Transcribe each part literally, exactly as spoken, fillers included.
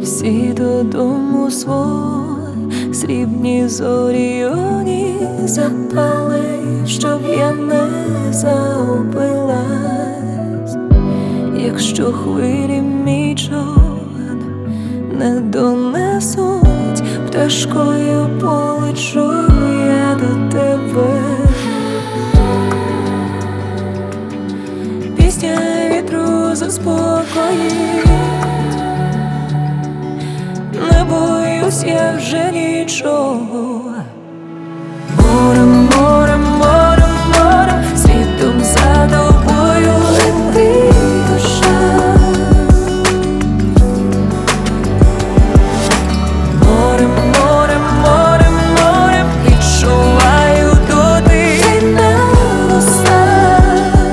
всі додому свой, срібні зоріоні запали, щоб я не загубилась. Якщо хвилі мій човен не донесуть, пташкою полечу я до тебе. Пісня вітру заспокоїть, не боюсь я вже нічого. Морем, морем, морем, морем, світом за тобою лети, душа. Морем, морем, морем, морем, відчуваю дотик на вустах.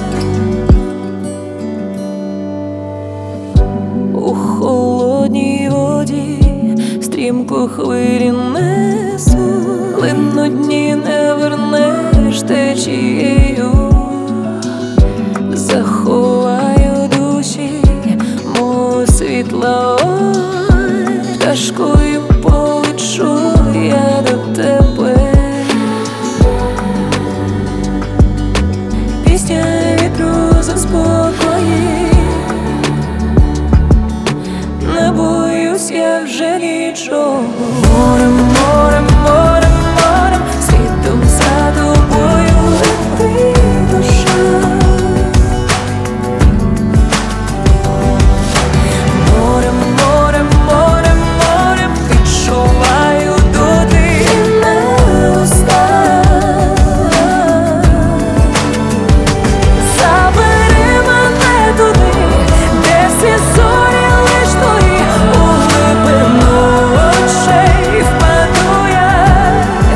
У холодній воді стрімко хвилі несу, лину дні не вернеш течією. Заховаю душі мого світла, ой, пташкою полечу я до тебе. Пісня вітру заспокоїть, не боюсь я вже нічого. Морем, морем, морем, морем, світом за тобою лети, душа. Морем, морем, морем, морем, відчуваю дотик на устах. Забери мене туди, де всі зорі лиш твої, у глибину очей впаду я,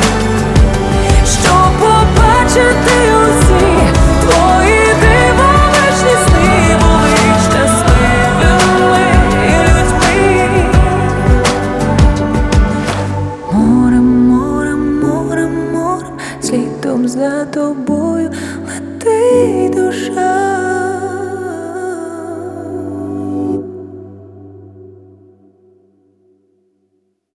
щоб побачити усі твої дивовижні сни, були щасливими людьми. Морем, морем, морем, морем, слідом за тобою лети, душа.